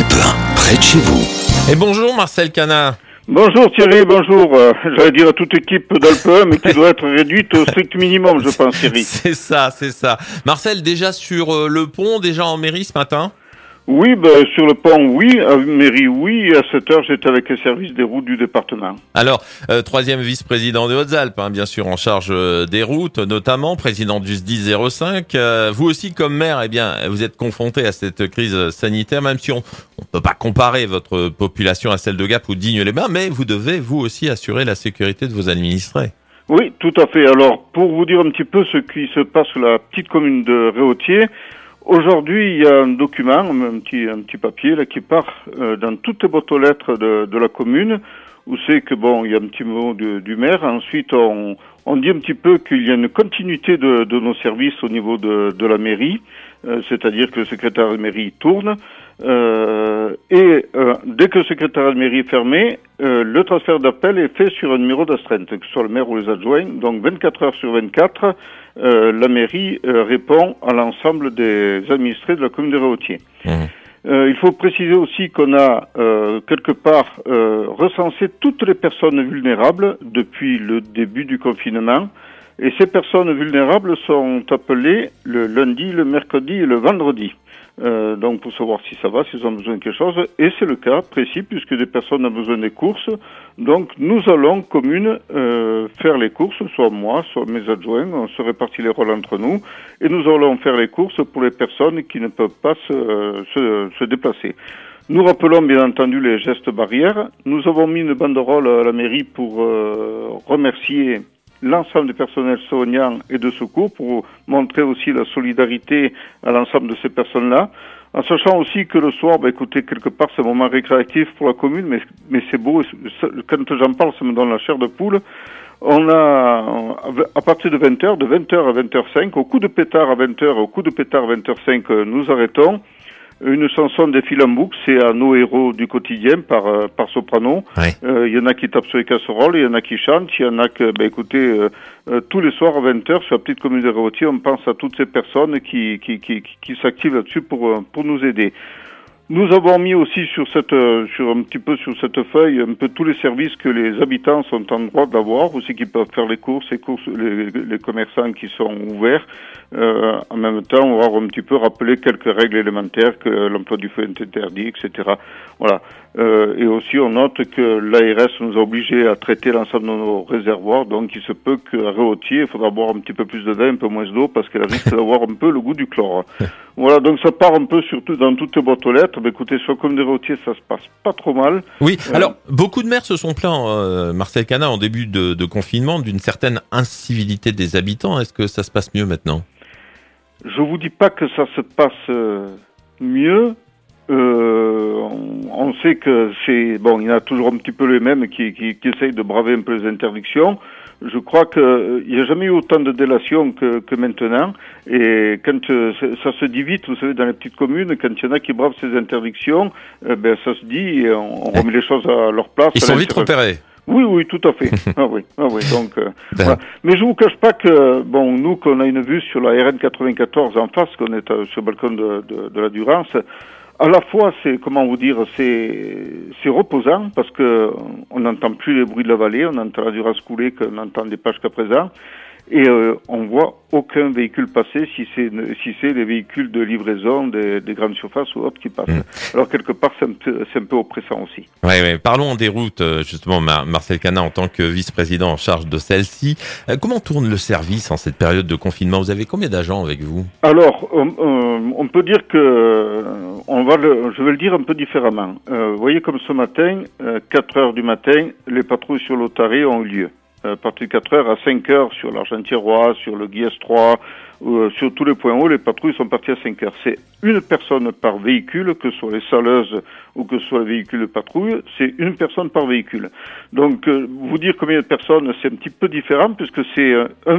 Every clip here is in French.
près de chez vous. Et bonjour Marcel Cana. Bonjour Thierry, bonjour. J'allais dire à toute équipe d'Alpe 1, mais qui doit être réduite au strict minimum, je pense, Thierry. C'est ça. Marcel, déjà sur le pont, déjà en mairie ce matin ? Oui, sur le pont, oui. À mairie, oui. Et à 7h, j'étais avec les services des routes du département. Alors, troisième vice-président des Hautes-Alpes, bien sûr, en charge des routes, notamment, président du SDIS 05. Vous aussi, comme maire, vous êtes confronté à cette crise sanitaire, même si on peut pas comparer votre population à celle de Gap ou Digne-les-Bains, mais vous devez, vous aussi, assurer la sécurité de vos administrés. Oui, tout à fait. Alors, pour vous dire un petit peu ce qui se passe sur la petite commune de Réautier, aujourd'hui, il y a un document, un petit papier là qui part dans toutes les boîtes aux lettres de la commune, où c'est que il y a un petit mot du maire. Ensuite, on dit un petit peu qu'il y a une continuité de nos services au niveau de la mairie, c'est-à-dire que le secrétaire de mairie tourne. Dès que le secrétaire de mairie est fermé, le transfert d'appel est fait sur un numéro d'astreinte, que ce soit le maire ou les adjoints. Donc 24 heures sur 24, la mairie répond à l'ensemble des administrés de la commune de Réautier. Il faut préciser aussi qu'on a quelque part recensé toutes les personnes vulnérables depuis le début du confinement. Et ces personnes vulnérables sont appelées le lundi, le mercredi et le vendredi. Donc pour savoir si ça va, s'ils ont besoin de quelque chose. Et c'est le cas précis puisque des personnes ont besoin des courses. Donc nous allons, commune, faire les courses, soit moi, soit mes adjoints. On se répartit les rôles entre nous. Et nous allons faire les courses pour les personnes qui ne peuvent pas se déplacer. Nous rappelons bien entendu les gestes barrières. Nous avons mis une banderole à la mairie pour remercier l'ensemble des personnels soignants et de secours pour montrer aussi la solidarité à l'ensemble de ces personnes-là. En sachant aussi que le soir, écoutez, quelque part, c'est un moment récréatif pour la commune, mais c'est beau. Quand j'en parle, ça me donne la chair de poule. On a, à partir de 20h, de 20h à 20h05, au coup de pétard à 20h, au coup de pétard à 20h05, nous arrêtons. Une chanson défile en boucle, c'est à nos héros du quotidien par soprano. Il y en a qui tapent sur les casseroles, il y en a qui chantent, il y en a que, tous les soirs à 20h sur la petite commune de Réautier, on pense à toutes ces personnes qui s'activent là-dessus pour nous aider. Nous avons mis aussi sur cette feuille un peu tous les services que les habitants sont en droit d'avoir, aussi qui peuvent faire les courses, les commerçants qui sont ouverts. En même temps, on va un petit peu rappeler quelques règles élémentaires, que l'emploi du feu est interdit, etc. Voilà. Et aussi, on note que l'ARS nous a obligés à traiter l'ensemble de nos réservoirs, donc il se peut qu'à Réautier, il faudra boire un petit peu plus de vin, un peu moins d'eau, parce qu'elle risque d'avoir un peu le goût du chlore. Voilà, donc ça part un peu surtout dans toutes les boîtes aux lettres. Écoutez, sur la commune de Réautier, ça se passe pas trop mal. Oui, alors, beaucoup de maires se sont plaints, Marcel Cana, en début de confinement, d'une certaine incivilité des habitants. Est-ce que ça se passe mieux maintenant ? Je vous dis pas que ça se passe mieux. On sait que il y en a toujours un petit peu les mêmes qui essayent de braver un peu les interdictions. Je crois que il n'y a jamais eu autant de délations que maintenant. Et quand ça se dit vite, vous savez, dans les petites communes, quand il y en a qui bravent ces interdictions, ça se dit et on remet les choses à leur place. Ils sont vite repérés. Oui, tout à fait. Oui. Donc, voilà. Mais je vous cache pas que, nous, qu'on a une vue sur la RN 94 en face, qu'on est sur le balcon de la Durance, à la fois, c'est reposant parce que on n'entend plus les bruits de la vallée, on entend la Durance couler qu'on n'entendait pas jusqu'à présent. Et on voit aucun véhicule passer si c'est les véhicules de livraison des grandes surfaces ou autres qui passent. Alors quelque part c'est un peu oppressant aussi. Oui. Parlons des routes justement, Marcel Cana en tant que vice-président en charge de celle-ci. Comment tourne le service en cette période de confinement ? Vous avez combien d'agents avec vous ? Alors on peut dire que je vais le dire un peu différemment. Vous voyez comme ce matin, 4 heures du matin, les patrouilles sur l'Otaré ont eu lieu. À partir de 4 heures à 5 heures sur l'Argentière-Roi, sur le Guiers 3, sur tous les points hauts, les patrouilles sont parties à 5 heures. C'est une personne par véhicule, que ce soit les saleuses ou que ce soit les véhicules de patrouille, c'est une personne par véhicule. Donc, vous dire combien de personnes, c'est un petit peu différent, puisque c'est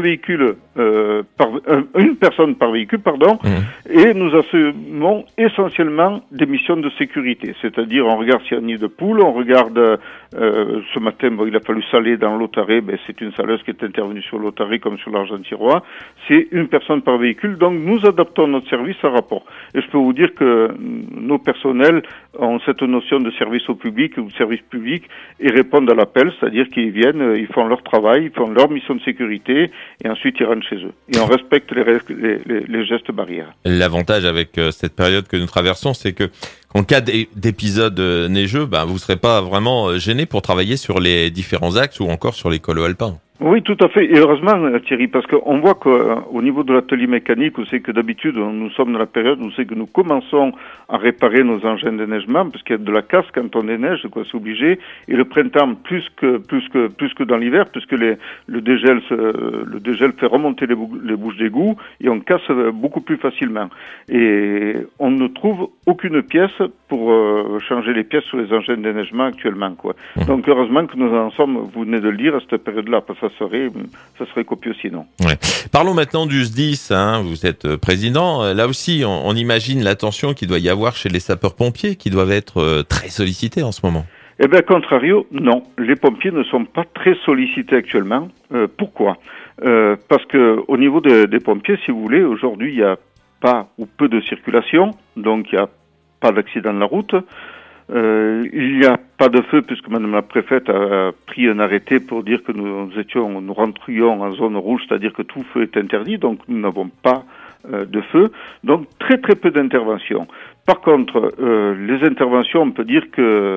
une personne par véhicule, et nous assumons essentiellement des missions de sécurité. C'est-à-dire, on regarde s'il y a un nid de poule, on regarde, ce matin, il a fallu saler dans l'Otaré, c'est une saleuse qui est intervenue sur l'Otaré comme sur l'Argentière-Roi, c'est une personne personnes par véhicule, donc nous adaptons notre service à rapport. Et je peux vous dire que nos personnels ont cette notion de service au public ou de service public et répondent à l'appel, c'est-à-dire qu'ils viennent, ils font leur travail, ils font leur mission de sécurité et ensuite ils rentrent chez eux. Et on respecte les gestes barrières. L'avantage avec cette période que nous traversons, c'est que en cas d'épisode neigeux, vous ne serez pas vraiment gêné pour travailler sur les différents axes ou encore sur les cols alpins. Oui, tout à fait. Et heureusement, Thierry, parce qu'on voit qu'au niveau de l'atelier mécanique, on sait que d'habitude, nous sommes dans la période où on sait que nous commençons à réparer nos engins de neigement, parce qu'il y a de la casse quand on déneige, c'est obligé. Et le printemps, plus que dans l'hiver, puisque le dégel fait remonter les bouches d'égout et on casse beaucoup plus facilement. Et on ne trouve aucune pièce pour changer les pièces sur les engins de neigement actuellement, quoi. Donc heureusement que nous en sommes, vous venez de le dire, à cette période-là, parce que ça serait copieux sinon. Ouais. Parlons maintenant du SDIS, vous êtes président. Là aussi, on imagine la tension qu'il doit y avoir chez les sapeurs-pompiers qui doivent être très sollicités en ce moment. Eh bien, contrario, non. Les pompiers ne sont pas très sollicités actuellement. Pourquoi ? Parce que au niveau des pompiers, si vous voulez, aujourd'hui, il n'y a pas ou peu de circulation, donc il n'y a pas d'accident de la route. Il n'y a pas de feu puisque Madame la préfète a pris un arrêté pour dire que nous rentrions en zone rouge, c'est-à-dire que tout feu est interdit, donc nous n'avons pas de feu, donc très très peu d'interventions. Par contre, les interventions, on peut dire que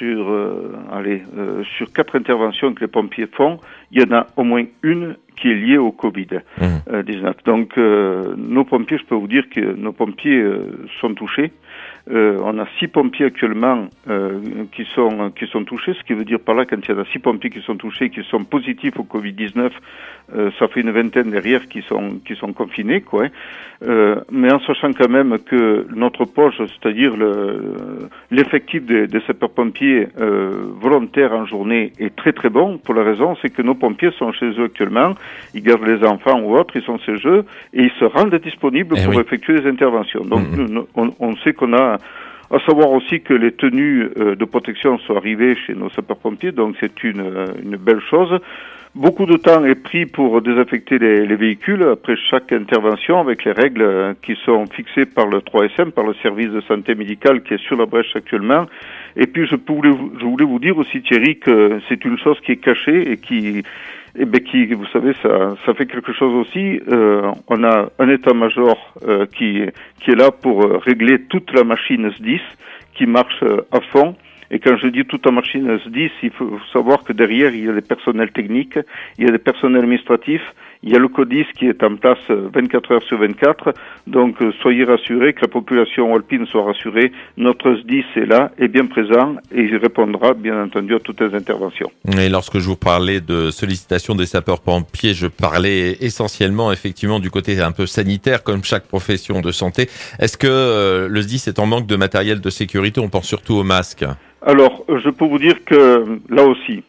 sur 4 interventions que les pompiers font, il y en a au moins une qui est liée au Covid-19. Donc nos pompiers, je peux vous dire que nos pompiers sont touchés. On a 6 pompiers actuellement qui sont touchés, ce qui veut dire par là, quand il y a 6 pompiers qui sont touchés, qui sont positifs au Covid-19, ça fait une vingtaine derrière qui sont confinés, quoi. Mais en sachant quand même que notre poche, c'est-à-dire l'effectif des sapeurs-pompiers volontaires en journée est très très bon, pour la raison, c'est que nos pompiers sont chez eux actuellement, ils gardent les enfants ou autres, ils sont chez eux, et ils se rendent disponibles pour effectuer les interventions. Donc on sait qu'on a à savoir aussi que les tenues de protection sont arrivées chez nos sapeurs-pompiers, donc c'est une belle chose. Beaucoup de temps est pris pour désaffecter les véhicules après chaque intervention avec les règles qui sont fixées par le 3SM, par le service de santé médicale qui est sur la brèche actuellement. Et puis je voulais vous dire aussi, Thierry, que c'est une chose qui est cachée et qui, vous savez, ça fait quelque chose aussi. On a un état-major qui est là pour régler toute la machine SDIS qui marche à fond. Et quand je dis toute la machine SDIS, il faut savoir que derrière, il y a des personnels techniques, il y a des personnels administratifs, il y a le CODIS qui est en place 24 heures sur 24. Donc, soyez rassurés, que la population alpine soit rassurée. Notre SDIS est là, est bien présent et il répondra, bien entendu, à toutes les interventions. Et lorsque je vous parlais de sollicitation des sapeurs-pompiers, je parlais essentiellement, effectivement, du côté un peu sanitaire, comme chaque profession de santé. Est-ce que le SDIS est en manque de matériel de sécurité ? On pense surtout aux masques. Alors, je peux vous dire que là aussi,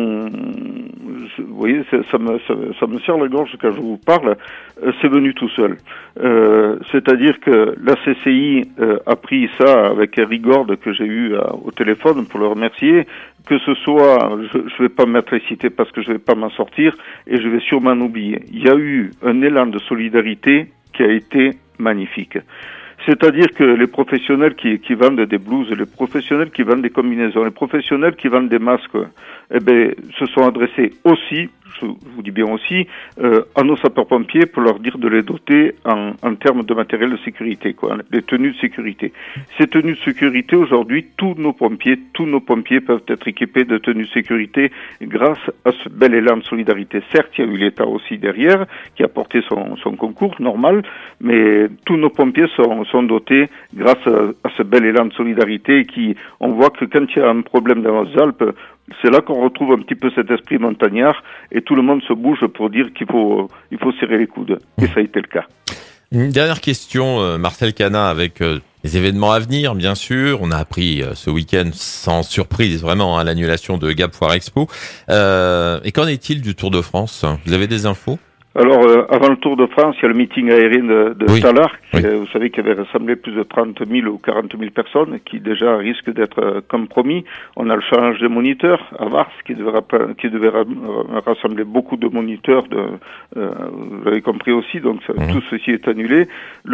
vous voyez, ça me serre la gorge quand je vous parle, c'est venu tout seul. C'est-à-dire que la CCI a pris ça avec rigueur que j'ai eu au téléphone pour le remercier, que ce soit, je vais pas mettre les cités parce que je vais pas m'en sortir et je vais sûrement en oublier. Il y a eu un élan de solidarité qui a été magnifique. C'est-à-dire que les professionnels qui vendent des blouses, les professionnels qui vendent des combinaisons, les professionnels qui vendent des masques, se sont adressés aussi, je vous dis bien aussi, à nos sapeurs-pompiers pour leur dire de les doter en termes de matériel de sécurité, quoi, les tenues de sécurité. Ces tenues de sécurité, aujourd'hui, tous nos pompiers peuvent être équipés de tenues de sécurité grâce à ce bel élan de solidarité. Certes, il y a eu l'État aussi derrière, qui a porté son concours normal, mais tous nos pompiers sont dotés grâce à ce bel élan de solidarité on voit que quand il y a un problème dans les Alpes, c'est là qu'on retrouve un petit peu cet esprit montagnard et tout le monde se bouge pour dire il faut serrer les coudes. Et ça a été le cas. Une dernière question, Marcel Cana, avec les événements à venir, bien sûr. On a appris ce week-end, sans surprise vraiment, l'annulation de Gap Foire Expo. Et qu'en est-il du Tour de France ? Vous avez des infos ? Alors, avant le Tour de France, il y a le meeting aérien de Oui. Tallard, Oui. vous savez, qui avait rassemblé plus de 30 000 ou 40 000 personnes, qui déjà risque d'être compromis. On a le challenge des moniteurs à Vars, qui devait rassembler beaucoup de moniteurs, vous l'avez compris aussi, donc tout ceci est annulé.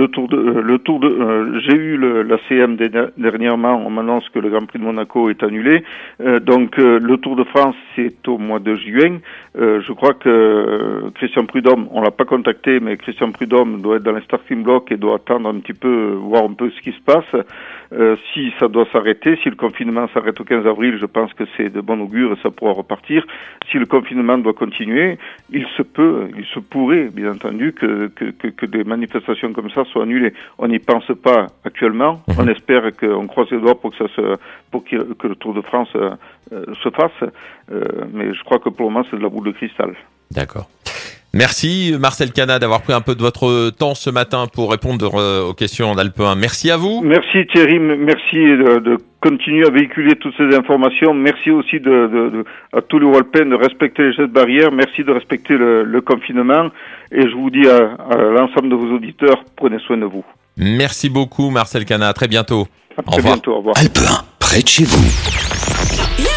J'ai eu la CM dernièrement, on m'annonce que le Grand Prix de Monaco est annulé. Donc, le Tour de France, c'est au mois de juin. Je crois que Christian Prudhomme, on l'a pas contacté, mais Christian Prudhomme doit être dans les starting blocks et doit attendre un petit peu, voir un peu ce qui se passe. Si ça doit s'arrêter, si le confinement s'arrête au 15 avril, je pense que c'est de bon augure et ça pourra repartir. Si le confinement doit continuer, il se pourrait, bien entendu, que des manifestations comme ça soient annulées. On n'y pense pas actuellement. On espère on croise les doigts pour que le Tour de France se fasse. Mais je crois que pour le moment, c'est de la boule de cristal. D'accord. Merci Marcel Cana d'avoir pris un peu de votre temps ce matin pour répondre aux questions d'Alpe 1. Merci à vous. Merci Thierry, merci de continuer à véhiculer toutes ces informations. Merci aussi à tous les Walpins de respecter les gestes barrières. Merci de respecter le confinement. Et je vous dis à l'ensemble de vos auditeurs, prenez soin de vous. Merci beaucoup Marcel Cana. À très bientôt. À très bientôt. Au revoir. Alpe 1, près de chez vous.